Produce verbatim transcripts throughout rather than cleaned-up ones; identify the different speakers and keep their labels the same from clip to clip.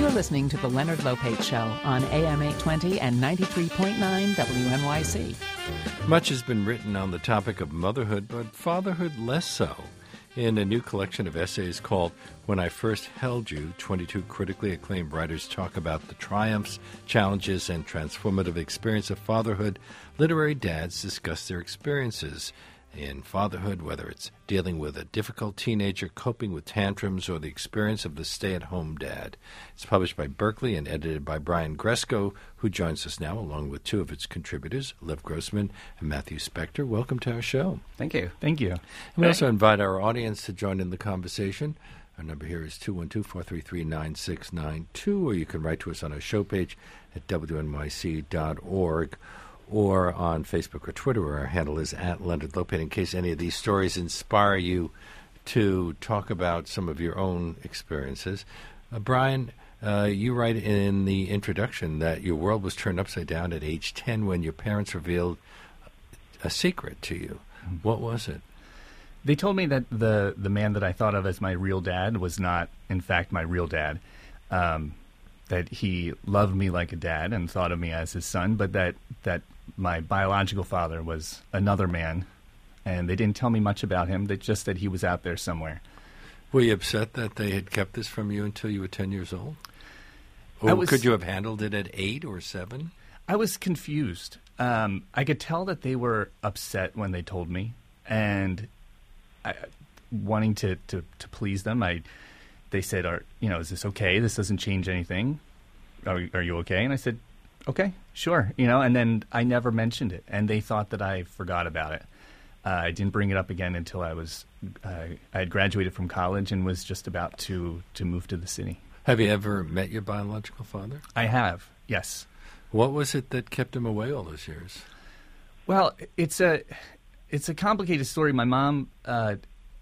Speaker 1: You're listening to The Leonard Lopate Show on A M eight twenty and ninety-three point nine W N Y C.
Speaker 2: Much has been written on the topic of motherhood, but fatherhood less so. In a new collection of essays called When I First Held You, twenty-two critically acclaimed writers talk about the triumphs, challenges, and transformative experience of fatherhood. Literary dads discuss their experiences in fatherhood, whether it's dealing with a difficult teenager, coping with tantrums, or the experience of the stay-at-home dad. It's published by Berkeley and edited by Brian Gresco, who joins us now, along with two of its contributors, Lev Grossman and Matthew Spector. Welcome to our show.
Speaker 3: Thank you. Thank you.
Speaker 2: And we also invite our audience to join in the conversation. Our number here is two one two, four three three, nine six nine two, or you can write to us on our show page at W N Y C dot org. Or on Facebook or Twitter, where our handle is at Leonard Lopate, in case any of these stories inspire you to talk about some of your own experiences. Uh, Brian, uh, you write in the introduction that your world was turned upside down at age ten when your parents revealed a secret to you. Mm-hmm. What was it?
Speaker 3: They told me that the, the man that I thought of as my real dad was not, in fact, my real dad. Um, that he loved me like a dad and thought of me as his son, but that, that my biological father was another man, and they didn't tell me much about him. They just said he was out there somewhere.
Speaker 2: Were you upset that they had kept this from you until you were ten years old? Or
Speaker 3: was,
Speaker 2: could you have handled it at eight or seven?
Speaker 3: I was confused. Um, I could tell that they were upset when they told me, and I, wanting to, to, to please them, I... They said, "Are you know? Is this okay? This doesn't change anything. Are are you okay?" And I said, "Okay, sure." You know, and then I never mentioned it, and they thought that I forgot about it. Uh, I didn't bring it up again until I was uh, I had graduated from college and was just about to to move to the city.
Speaker 2: Have you ever met your biological father?
Speaker 3: I have, yes.
Speaker 2: What was it that kept him away all those years?
Speaker 3: Well, it's a it's a complicated story. My mom uh,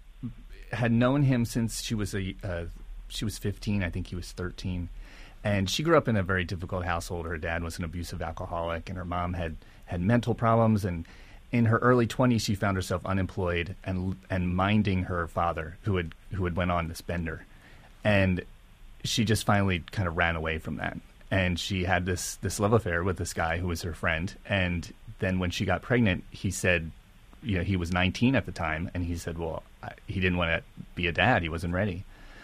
Speaker 3: had known him since she was a uh, she was fifteen. I think he was thirteen, and she grew up in a very difficult household. Her dad was an abusive alcoholic, and her mom had had mental problems. And in her early twenties, she found herself unemployed and and minding her father, who had who had went on this bender, and she just finally kind of ran away from that. And she had this this love affair with this guy who was her friend. And then when she got pregnant, he said, you know, he was nineteen at the time, and he said, well, I, he didn't want to be a dad. He wasn't ready.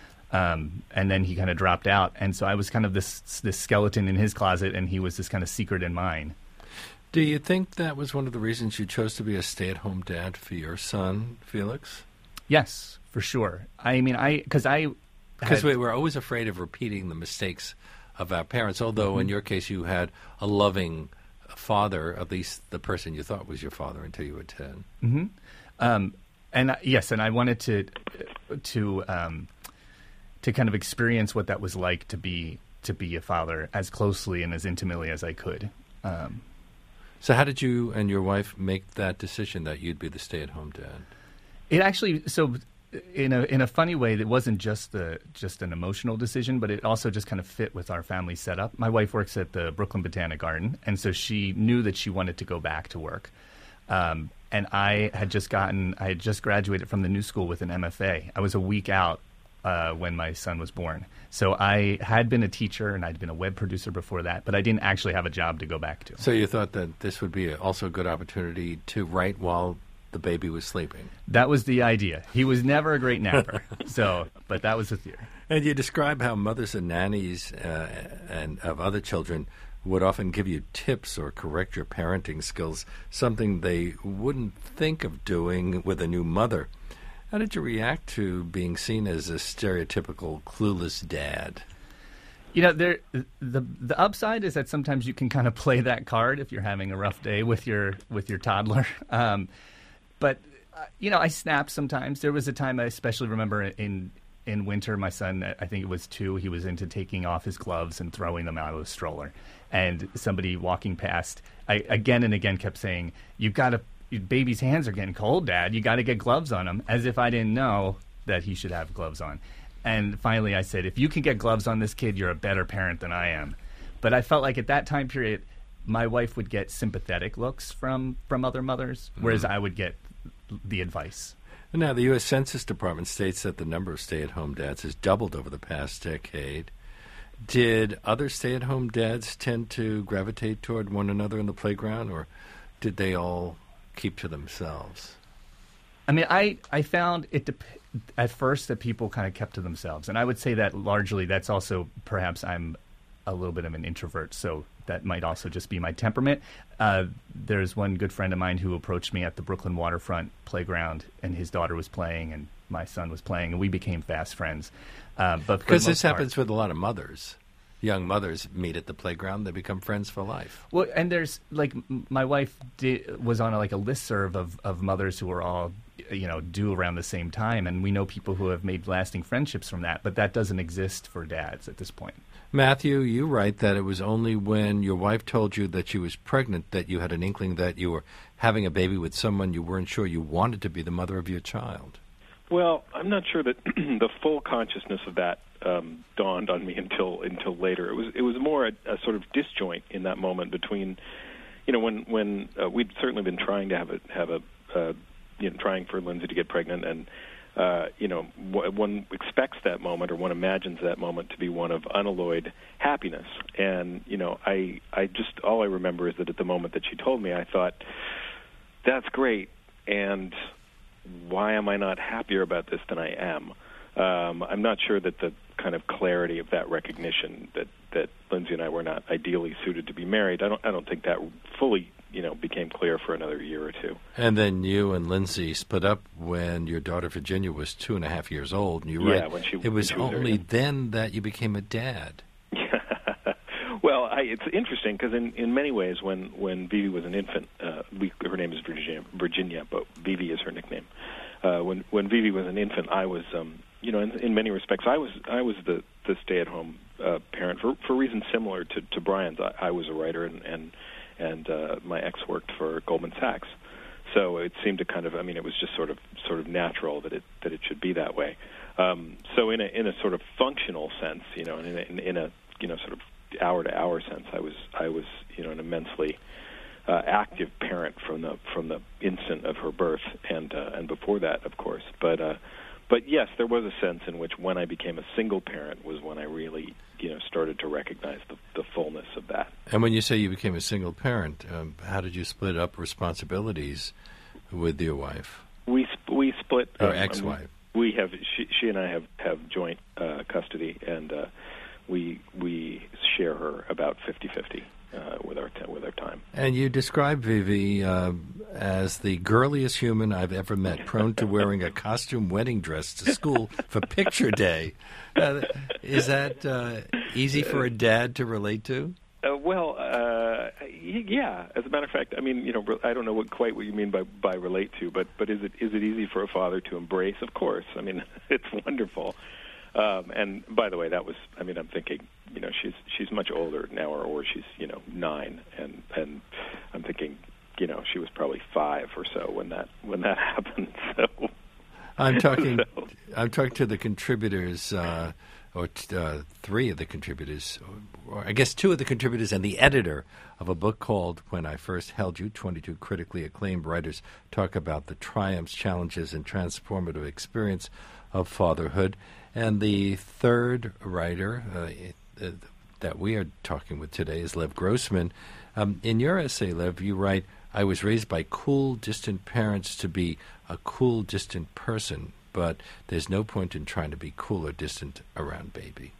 Speaker 3: Um, and then he kind of dropped out. And so I was kind of this this skeleton in his closet, and he was this kind of secret in mine.
Speaker 2: Do you think that was one of the reasons you chose to be a stay-at-home dad for your son, Felix?
Speaker 3: Yes, for sure. I mean, I because I
Speaker 2: because we were always afraid of repeating the mistakes of our parents. Although
Speaker 3: mm-hmm.
Speaker 2: in your case, you had a loving father, at least the person you thought was your father until you were ten.
Speaker 3: Mm-hmm. Um, and uh, yes, and I wanted to to um, to kind of experience what that was like to be to be a father as closely and as intimately as I could. Um,
Speaker 2: so, how did you and your wife make that decision that you'd be the stay-at-home dad?
Speaker 3: It actually so. In a in a funny way, it wasn't just the just an emotional decision, but it also just kind of fit with our family setup. My wife works at the Brooklyn Botanic Garden, and so she knew that she wanted to go back to work. Um, and I had just gotten I had just graduated from the New School with an M F A. I was a week out uh, when my son was born, so I had been a teacher and I'd been a web producer before that, but I didn't actually have a job to go back to.
Speaker 2: So you thought that this would be a, also a good opportunity to write while the baby was sleeping.
Speaker 3: That was the idea. He was never a great napper, so but that was the theory.
Speaker 2: And you describe how mothers and nannies uh, and of other children would often give you tips or correct your parenting skills, something they wouldn't think of doing with a new mother. How did you react to being seen as a stereotypical clueless dad?
Speaker 3: You know, there the the upside is that sometimes you can kind of play that card if you're having a rough day with your with your toddler. Um, But, uh, you know, I snapped sometimes. There was a time I especially remember in in winter, my son, I think it was two, he was into taking off his gloves and throwing them out of the stroller. And somebody walking past, I again and again kept saying, you've got to, your baby's hands are getting cold, Dad. You got to get gloves on them, as if I didn't know that he should have gloves on. And finally I said, if you can get gloves on this kid, you're a better parent than I am. But I felt like at that time period, my wife would get sympathetic looks from, from other mothers, whereas mm. I would get the advice.
Speaker 2: Now, the U S Census Department states that the number of stay-at-home dads has doubled over the past decade. Did other stay-at-home dads tend to gravitate toward one another in the playground, or did they all keep to themselves?
Speaker 3: I mean, I, I found it dep- at first that people kind of kept to themselves. And I would say that largely that's also perhaps I'm a little bit of an introvert, so that might also just be my temperament. Uh, there's one good friend of mine who approached me at the Brooklyn waterfront playground, and his daughter was playing, and my son was playing, and we became fast friends. Uh, but
Speaker 2: because this part, happens with a lot of mothers. Young mothers meet at the playground; they become friends for life.
Speaker 3: Well, and there's like m- my wife did, was on a, like a listserv of of mothers who were all, you know, due around the same time, and we know people who have made lasting friendships from that. But that doesn't exist for dads at this point.
Speaker 2: Matthew, you write that it was only when your wife told you that she was pregnant that you had an inkling that you were having a baby with someone you weren't sure you wanted to be the mother of your child.
Speaker 4: Well, I'm not sure that the full consciousness of that um, dawned on me until until later. It was it was more a, a sort of disjoint in that moment between, you know, when when uh, we'd certainly been trying to have a have a uh, you know trying for Lindsay to get pregnant, and uh, you know w- one expects that moment or one imagines that moment to be one of unalloyed happiness. And you know, I I just all I remember is that at the moment that she told me, I thought, that's great, and why am I not happier about this than I am? Um, I'm not sure that the kind of clarity of that recognition that, that Lindsay and I were not ideally suited to be married, I don't I don't think that fully, you know, became clear for another year or two.
Speaker 2: And then you and Lindsay split up when your daughter Virginia was two and a half years old, and you
Speaker 4: yeah,
Speaker 2: write
Speaker 4: when she,
Speaker 2: it was
Speaker 4: when she was
Speaker 2: only
Speaker 4: there, yeah.
Speaker 2: then that you became a dad.
Speaker 4: Well, I, it's interesting because in, in many ways, when, when Vivi was an infant, uh, we, her name is Virginia, Virginia, but Vivi is her nickname. Uh, when when Vivi was an infant, I was, um, you know, in, in many respects, I was I was the, the stay-at-home uh, parent for for reasons similar to, to Brian's. I, I was a writer, and and and uh, my ex worked for Goldman Sachs, so it seemed to kind of, I mean, it was just sort of sort of natural that it that it should be that way. Um, so in a in a sort of functional sense, you know, in a, in, in a you know sort of hour to hour sense, I was I was you know an immensely uh, active parent from the from the instant of her birth and uh, and before that, of course. But uh, but yes, there was a sense in which when I became a single parent was when I really you know started to recognize the, the fullness of that.
Speaker 2: And when you say you became a single parent, um, how did you split up responsibilities with your wife?
Speaker 4: We sp- we split.
Speaker 2: Or
Speaker 4: um,
Speaker 2: ex-wife.
Speaker 4: We, we have she, she and I have have joint uh, custody, and uh, we we share her about fifty-fifty uh, with our t- with our time.
Speaker 2: And you describe Vivi uh, as the girliest human I've ever met, prone to wearing a costume wedding dress to school for picture day. Uh, is that uh, easy for a dad to relate to?
Speaker 4: Uh, well, uh, yeah. As a matter of fact, I mean, you know, I don't know what quite what you mean by, by relate to, but but is it is it easy for a father to embrace? Of course. I mean, it's wonderful. Um, and by the way, that was, I mean, I'm thinking, you know, she's she's much older now, or, or she's, you know, nine, and and I'm thinking, you know, she was probably five or so when that when that happened. So
Speaker 2: I'm talking,
Speaker 4: so.
Speaker 2: I'm talking to the contributors, uh, or t- uh, three of the contributors, or, or I guess two of the contributors, and the editor of a book called "When I First Held You." twenty-two critically acclaimed writers talk about the triumphs, challenges, and transformative experience of fatherhood. And the third writer uh, uh, that we are talking with today is Lev Grossman. Um, in your essay, Lev, you write, "I was raised by cool, distant parents to be a cool, distant person, but there's no point in trying to be cool or distant around baby."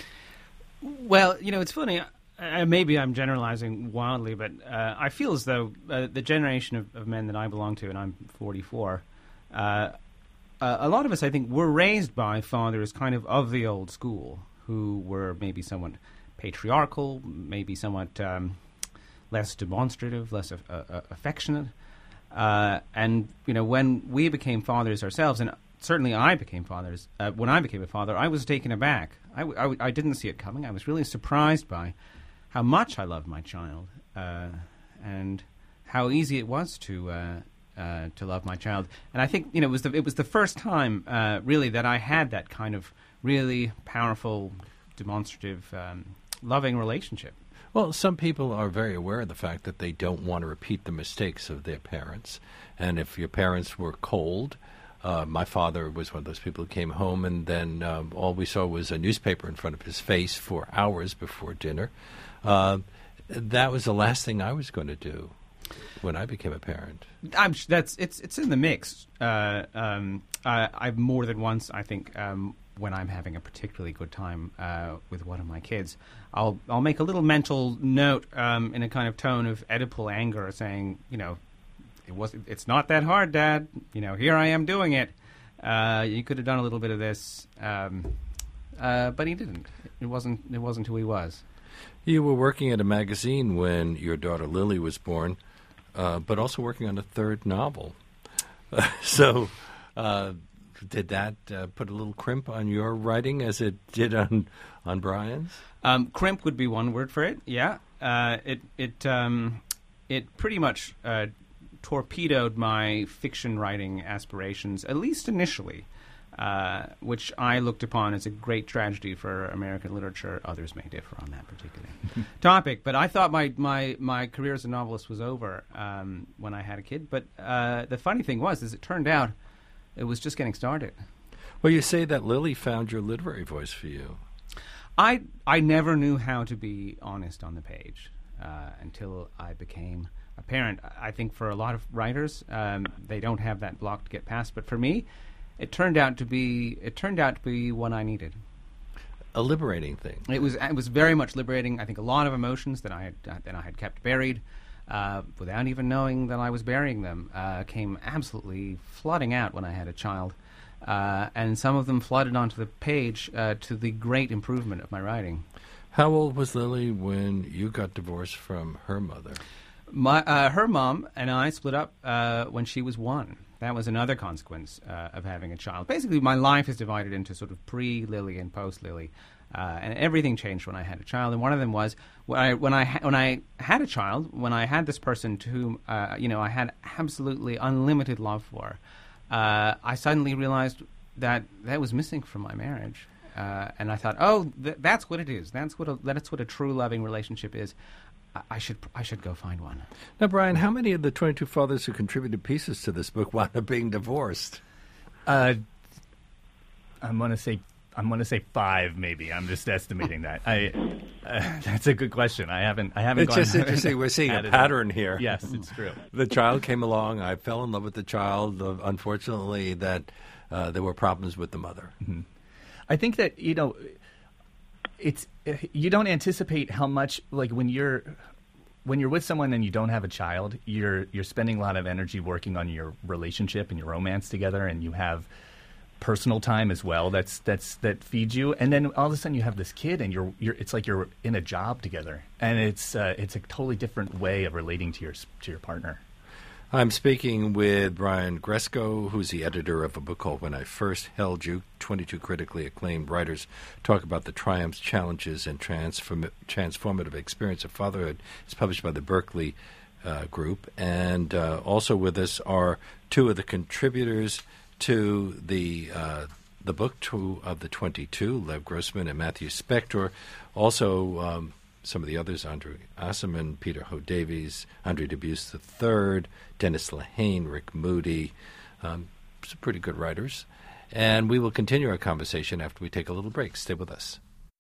Speaker 5: Well, you know, it's funny. Uh, maybe I'm generalizing wildly, but uh, I feel as though uh, the generation of, of men that I belong to, and I'm forty-four, uh, Uh, a lot of us, I think, were raised by fathers kind of of the old school, who were maybe somewhat patriarchal, maybe somewhat um, less demonstrative, less uh, uh, affectionate. Uh, and, you know, when we became fathers ourselves, and certainly I became fathers, uh, when I became a father, I was taken aback. I, w- I, w- I didn't see it coming. I was really surprised by how much I loved my child uh, and how easy it was to... Uh, Uh, to love my child. And I think, you know, it was the, it was the first time, uh, really, that I had that kind of really powerful, demonstrative, um, loving relationship.
Speaker 2: Well, some people are very aware of the fact that they don't want to repeat the mistakes of their parents. And if your parents were cold, Uh, my father was one of those people who came home, and then um, all we saw was a newspaper in front of his face for hours before dinner. Uh, that was the last thing I was going to do when I became a parent.
Speaker 5: I'm that's it's it's in the mix. Uh, um, I, I've more than once, I think, um, when I'm having a particularly good time uh, with one of my kids, I'll I'll make a little mental note um, in a kind of tone of Oedipal anger, saying, you know, it was it's not that hard, Dad. You know, here I am doing it. Uh, you could have done a little bit of this, um, uh, but he didn't. It wasn't it wasn't who he was.
Speaker 2: You were working at a magazine when your daughter Lily was born, uh, but also working on a third novel. Uh, so, uh, did that uh, put a little crimp on your writing as it did on on Brian's?
Speaker 5: Um, crimp would be one word for it. Yeah, uh, it it um, it pretty much uh, torpedoed my fiction writing aspirations, at least initially. Uh, which I looked upon as a great tragedy for American literature. Others may differ on that particular topic, but I thought my, my, my career as a novelist was over um, when I had a kid. But uh, the funny thing was, is it turned out it was just getting started.
Speaker 2: Well, you say that Lily found your literary voice for you.
Speaker 5: I I never knew how to be honest on the page uh, until I became a parent. I think for a lot of writers, um, they don't have that block to get past. But for me, It turned out to be. It turned out to be what I needed.
Speaker 2: A liberating thing.
Speaker 5: It was. It was very much liberating. I think a lot of emotions that I had uh, that I had kept buried, uh, without even knowing that I was burying them, uh, came absolutely flooding out when I had a child, uh, and some of them flooded onto the page uh, to the great improvement of my writing.
Speaker 2: How old was Lily when you got divorced from her mother?
Speaker 5: My uh, her mom and I split up uh, when she was one. That was another consequence uh, of having a child. Basically, my life is divided into sort of pre-Lily and post-Lily, uh, and everything changed when I had a child. And one of them was when I when I ha- when I had a child, when I had this person to whom uh, you know I had absolutely unlimited love for. Uh, I suddenly realized that that was missing from my marriage, uh, and I thought, oh, th- that's what it is. That's what a, that's what a true loving relationship is. I should I should go find one.
Speaker 2: Now, Brian, how many of the twenty-two fathers who contributed pieces to this book wound up being divorced?
Speaker 3: Uh, I'm gonna say I'm gonna say five, maybe. I'm just estimating that. I uh, that's a good question. I haven't I haven't.
Speaker 2: It's
Speaker 3: gone
Speaker 2: just interesting. We're seeing a pattern
Speaker 3: up.
Speaker 2: here.
Speaker 3: Yes, it's true.
Speaker 2: The child came along. I fell in love with the child. Uh, unfortunately, that uh, there were problems with the mother.
Speaker 3: Mm-hmm. I think that you know. It's you don't anticipate how much, like when you're when you're with someone and you don't have a child, you're you're spending a lot of energy working on your relationship and your romance together, and you have personal time as well. That's that's that feeds you, and then all of a sudden you have this kid, and you're you're it's like you're in a job together, and it's uh, it's a totally different way of relating to your to your partner.
Speaker 2: I'm speaking with Brian Gresko, who's the editor of a book called When I First Held You. twenty-two critically acclaimed writers talk about the triumphs, challenges, and transform- transformative experience of fatherhood. It's published by the Berkeley uh, Group. And uh, also with us are two of the contributors to the uh, the book, two of the twenty-two, Lev Grossman and Matthew Spector. Also, um, some of the others, Andre Asserman, Peter Ho Davies, Andre Dubus the third, Dennis Lehane, Rick Moody, um, some pretty good writers. And we will continue our conversation after we take a little break. Stay with us.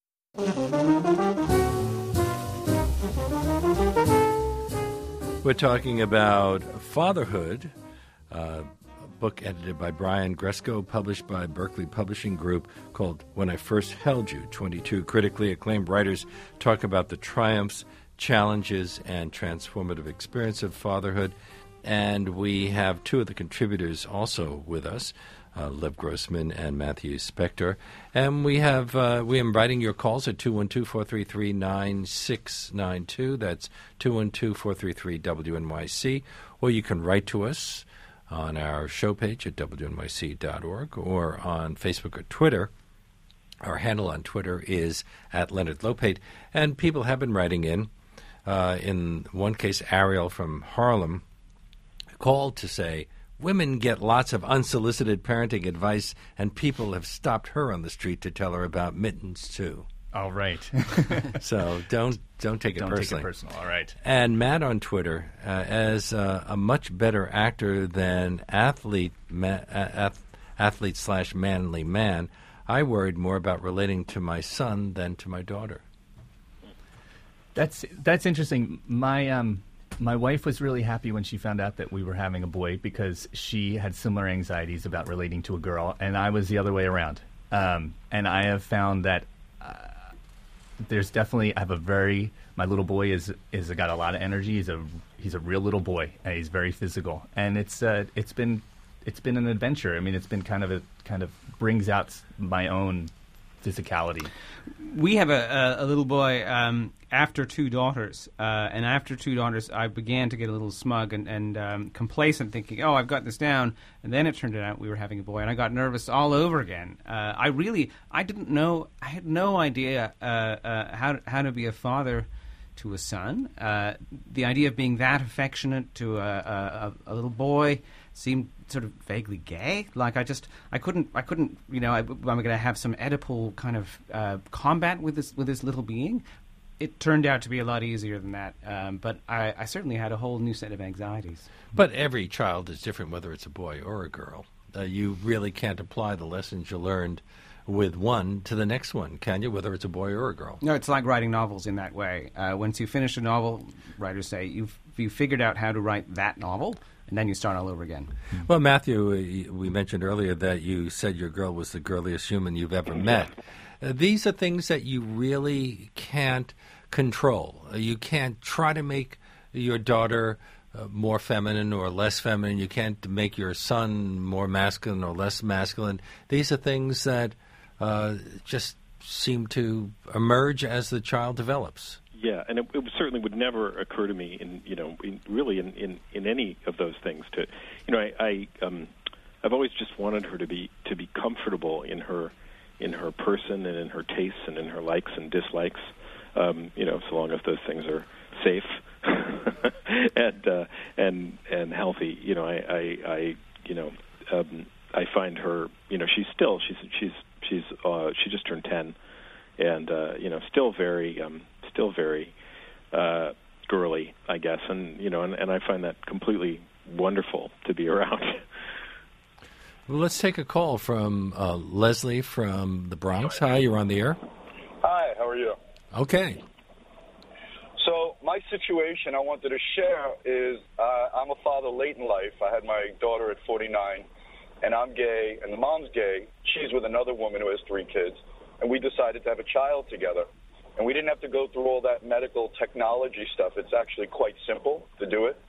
Speaker 2: We're talking about fatherhood, uh, a book edited by Brian Gresko, published by Berkeley Publishing Group, called When I First Held You. twenty-two critically acclaimed writers talk about the triumphs, challenges, and transformative experience of fatherhood. And we have two of the contributors also with us, uh, Lev Grossman and Matthew Spector. And we have uh, we are inviting your calls at two one two, four three three, nine six nine two. That's two one two, four three three, W N Y C. Or you can write to us on our show page at W N Y C dot org or on Facebook or Twitter. Our handle on Twitter is at Leonard Lopate. And people have been writing in. Uh, in one case, Ariel from Harlem called to say, women get lots of unsolicited parenting advice, and people have stopped her on the street to tell her about mittens, too.
Speaker 3: All right.
Speaker 2: So don't don't take it
Speaker 3: don't
Speaker 2: personally.
Speaker 3: Don't take it personal. All right.
Speaker 2: And Matt on Twitter, uh, as uh, a much better actor than athlete, Ma- uh, ath- athlete slash manly man. I worried more about relating to my son than to my daughter.
Speaker 3: That's that's interesting. My um my wife was really happy when she found out that we were having a boy because she had similar anxieties about relating to a girl, and I was the other way around. Um, and I have found that uh, there's definitely I have a very my little boy is is got a lot of energy. He's a he's a real little boy, and he's very physical, and it's uh, it's been it's been an adventure. I mean, it's been kind of a kind of brings out my own physicality.
Speaker 5: We have a, a, a little boy um, after two daughters, uh, and after two daughters, I began to get a little smug and, and um, complacent, thinking, "Oh, I've got this down." And then it turned out we were having a boy, and I got nervous all over again. Uh, I really, I didn't know, I had no idea uh, uh, how how to be a father to a son. Uh, the idea of being that affectionate to a, a, a little boy seemed sort of vaguely gay. Like I just, I couldn't, I couldn't, you know, I, I'm going to have some Oedipal kind of uh, combat with this with this little being. It turned out to be a lot easier than that, um, but I, I certainly had a whole new set of anxieties.
Speaker 2: But every child is different, whether it's a boy or a girl. Uh, you really can't apply the lessons you learned with one to the next one, can you, whether it's a boy or a girl?
Speaker 5: No, it's like writing novels in that way. Uh, once you finish a novel, writers say, you've, you've figured out how to write that novel, and then you start all over again.
Speaker 2: Well, Matthew, we mentioned earlier that you said your girl was the girliest human you've ever met. Uh, these are things that you really can't control. Uh, you can't try to make your daughter uh, more feminine or less feminine. You can't make your son more masculine or less masculine. These are things that uh, just seem to emerge as the child develops.
Speaker 4: Yeah, and it, it certainly would never occur to me, in you know, in, really in, in, in any of those things. To, you know, I, I um, I've always just wanted her to be to be comfortable in her in her person and in her tastes and in her likes and dislikes. Um, you know, so long as those things are safe and uh, and and healthy. You know, I, I, I you know, um, I find her. You know, she's still she's she's she's uh, she just turned ten, and uh, you know, still very. Um, Still very uh, girly, I guess, and you know, and, and I find that completely wonderful to be around.
Speaker 2: Well, let's take a call from uh, Leslie from the Bronx. Hi, you're on the air.
Speaker 6: Hi, how are you?
Speaker 2: Okay.
Speaker 6: So my situation I wanted to share is uh, I'm a father late in life. I had my daughter at forty-nine, and I'm gay, and the mom's gay. She's with another woman who has three kids, and we decided to have a child together. And we didn't have to go through all that medical technology stuff. It's actually quite simple to do it.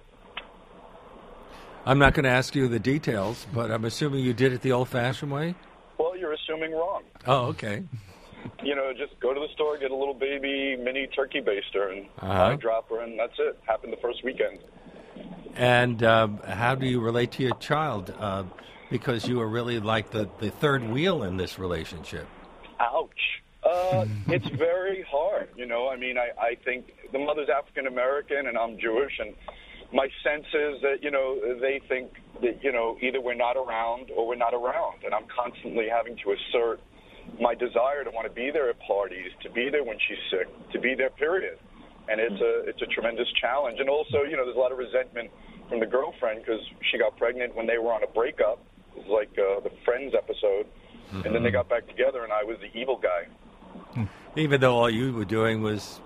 Speaker 2: I'm not going to ask you the details, but I'm assuming you did it the old-fashioned way?
Speaker 6: Well, you're assuming wrong.
Speaker 2: Oh, okay.
Speaker 6: You know, just go to the store, get a little baby mini turkey baster, and
Speaker 2: Uh-huh.
Speaker 6: eyedropper, and that's it. Happened the first weekend.
Speaker 2: And um, how do you relate to your child? Uh, because you are really like the, the third wheel in this relationship.
Speaker 6: Ouch. Uh, it's very hard, you know. I mean, I, I think the mother's African-American and I'm Jewish, and my sense is that, you know, they think that, you know, either we're not around or we're not around, and I'm constantly having to assert my desire to want to be there at parties, to be there when she's sick, to be there, period. And it's a, it's a tremendous challenge. And also, you know, there's a lot of resentment from the girlfriend because she got pregnant when they were on a breakup. It was like uh, the Friends episode. Mm-hmm. And then they got back together, and I was the evil guy.
Speaker 2: Even though all you were doing was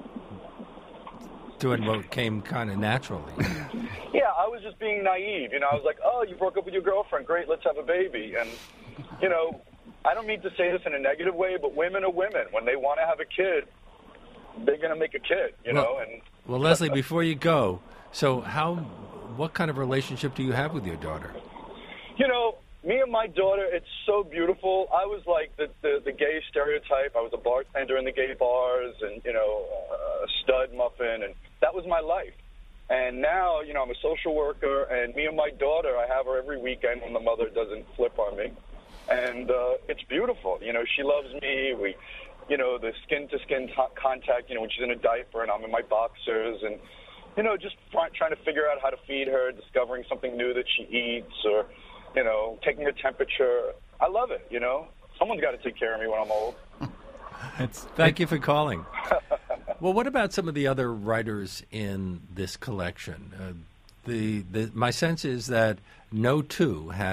Speaker 2: doing what came kind of naturally.
Speaker 6: Yeah, I was just being naive. You know, I was like, oh, you broke up with your girlfriend. Great, let's have a baby. And, you know, I don't mean to say this in a negative way, but women are women. When they want to have a kid, they're going to make a kid, you
Speaker 2: well,
Speaker 6: know. And
Speaker 2: well, Leslie, before you go, so how, what kind of relationship do you have with your daughter?
Speaker 6: You know, me and my daughter, it's so beautiful. I was like the, the, the gay stereotype. I was a bartender in the gay bars and, you know, a stud muffin, and that was my life. And now, you know, I'm a social worker, and me and my daughter, I have her every weekend when the mother doesn't flip on me. And uh, it's beautiful. You know, she loves me. We, you know, the skin-to-skin t- contact, you know, when she's in a diaper and I'm in my boxers, and, you know, just trying to figure out how to feed her, discovering something new that she eats, or, you know, taking her temperature. I love it, you know. Someone's got to take care of me when I'm old.
Speaker 2: It's, thank you for calling. Well, what about some of the other writers in this collection? Uh, the, the my sense is that no two had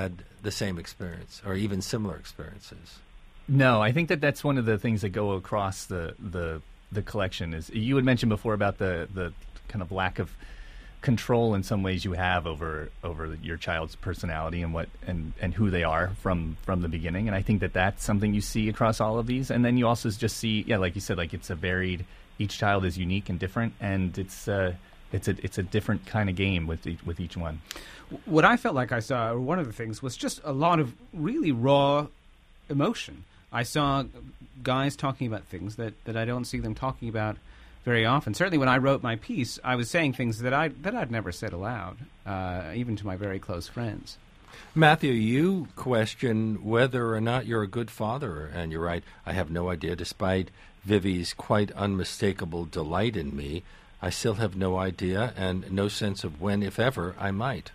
Speaker 2: the same experience or even similar experiences.
Speaker 3: No, I think that that's one of the things that go across the the, the collection. Is you had mentioned before about the, the kind of lack of control in some ways you have over over your child's personality and what and, and who they are from, from the beginning. And I think that that's something you see across all of these. And then you also just see, yeah, like you said, like it's a varied. Each child is unique and different, and it's uh, it's a it's a different kind of game with each, with each one.
Speaker 5: What I felt like I saw, or one of the things, was just a lot of really raw emotion. I saw guys talking about things that, that I don't see them talking about very often. Certainly when I wrote my piece, I was saying things that, I, that I'd never said aloud, uh, even to my very close friends.
Speaker 2: Matthew, you question whether or not you're a good father, and you're right, I have no idea. Despite Vivi's quite unmistakable delight in me, I still have no idea and no sense of when, if ever, I might.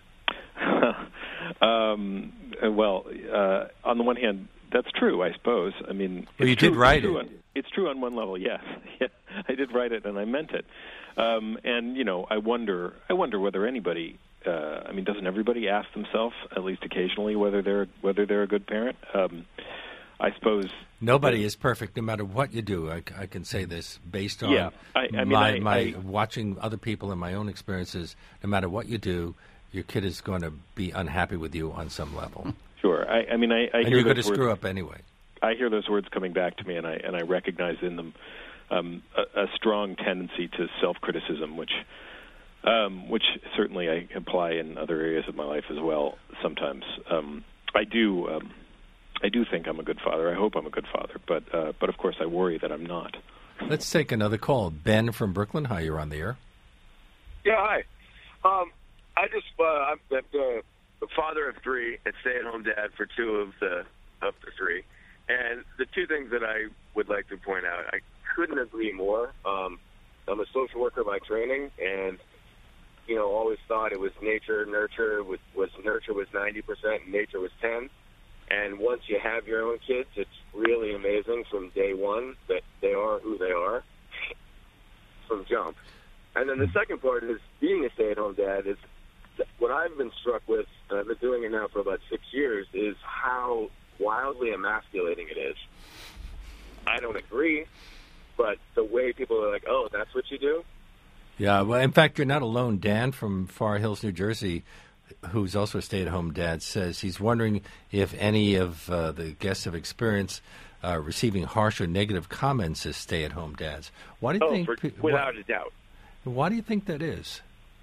Speaker 4: um, well, uh, on the one hand, that's true, I suppose. I mean,
Speaker 2: well, you
Speaker 4: true,
Speaker 2: did write
Speaker 4: it's true
Speaker 2: it.
Speaker 4: On, it's true on one level, yes. Yeah, I did write it, and I meant it. Um, and you know, I wonder, I wonder whether anybody. Uh, I mean, doesn't everybody ask themselves, at least occasionally, whether they're whether they're a good parent? Um, I suppose
Speaker 2: nobody
Speaker 4: that,
Speaker 2: is perfect, no matter what you do. I, I can say this based on
Speaker 4: yeah, I, I mean,
Speaker 2: my,
Speaker 4: I,
Speaker 2: my
Speaker 4: I,
Speaker 2: watching other people and my own experiences. No matter what you do, your kid is going to be unhappy with you on some level.
Speaker 4: Sure. I, I mean, I, I
Speaker 2: and
Speaker 4: hear
Speaker 2: you're going to
Speaker 4: words,
Speaker 2: screw up anyway.
Speaker 4: I hear those words coming back to me, and I and I recognize in them um, a, a strong tendency to self-criticism, which um, which certainly I apply in other areas of my life as well. Sometimes um, I do um, I do think I'm a good father. I hope I'm a good father, but uh, but of course I worry that I'm not.
Speaker 2: Let's take another call. Ben from Brooklyn. Hi, you're on the air.
Speaker 7: Yeah, hi. Um, I just uh, I'm the, the father of three and stay-at-home dad for two of the of the three. And the two things that I would like to point out, I couldn't agree more. Um, I'm a social worker by training, and you know, always thought it was nature, nurture was, was nurture was ninety percent, and nature was ten. And once you have your own kids, it's really amazing from day one that they are who they are from jump. And then the second part is being a stay-at-home dad is what I've been struck with, and I've been doing it now for about six years, is how wildly emasculating it is. I don't agree, but the way people are like, oh, that's what you do?
Speaker 2: Yeah, well, in fact, you're not alone. Dan from Far Hills, New Jersey, who's also a stay-at-home dad, says he's wondering if any of uh, the guests have experienced uh, receiving harsh or negative comments as stay-at-home dads. Why do you
Speaker 7: oh,
Speaker 2: think?
Speaker 7: For,
Speaker 2: pe-
Speaker 7: without
Speaker 2: why,
Speaker 7: a doubt.
Speaker 2: Why do you think that is?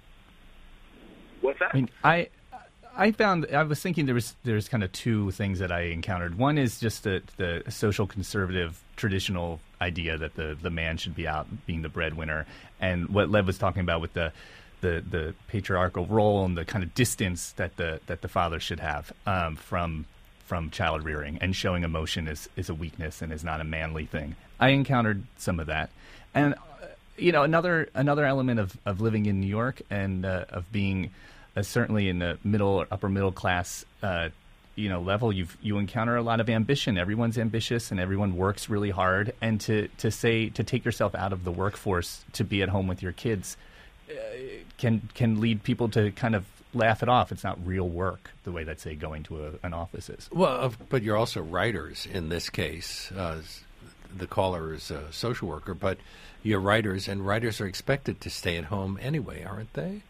Speaker 7: What's that?
Speaker 3: I mean, I I found I was thinking there was there's kind of two things that I encountered. One is just the the social conservative traditional idea that the the man should be out being the breadwinner, and what Lev was talking about with the the the patriarchal role and the kind of distance that the that the father should have um, from from child rearing, and showing emotion is is a weakness and is not a manly thing. I encountered some of that, and uh, you know another another element of of living in New York and uh, of being uh, certainly in the middle or upper middle class uh, you know level, you you encounter a lot of ambition. Everyone's ambitious and everyone works really hard, and to to say to take yourself out of the workforce to be at home with your kids uh, can can lead people to kind of laugh it off. It's not real work the way that, say, going to a, an office is.
Speaker 2: Well, but you're also writers in this case. Uh, the caller is a social worker, but you're writers, and writers are expected to stay at home anyway, aren't they?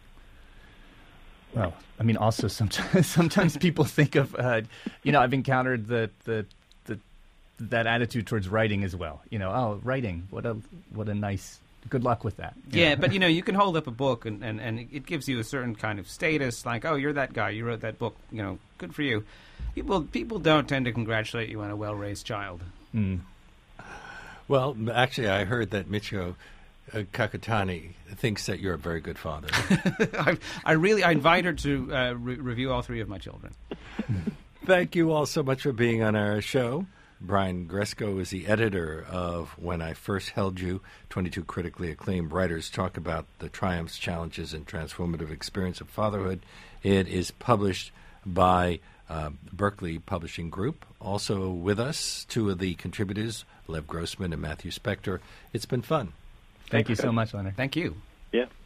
Speaker 3: Well, I mean, also sometimes sometimes people think of, uh, you know, I've encountered the, the the that attitude towards writing as well. You know, oh, writing, what a what a nice. Good luck with that.
Speaker 5: Yeah, but, you know, you can hold up a book and, and, and it gives you a certain kind of status, like, oh, you're that guy, you wrote that book, you know, good for you. People people don't tend to congratulate you on a well-raised child.
Speaker 3: Mm.
Speaker 2: Well, actually, I heard that Michio uh, Kakutani thinks that you're a very good father.
Speaker 5: I, I really, I invite her to uh, re- review all three of my children.
Speaker 2: Thank you all so much for being on our show. Brian Gresco is the editor of When I First Held You. twenty-two critically acclaimed writers talk about the triumphs, challenges, and transformative experience of fatherhood. It is published by uh, Berkeley Publishing Group. Also with us, two of the contributors, Lev Grossman and Matthew Spector. It's been fun.
Speaker 3: Thank you so much, Leonard.
Speaker 5: Thank you.
Speaker 4: Yeah.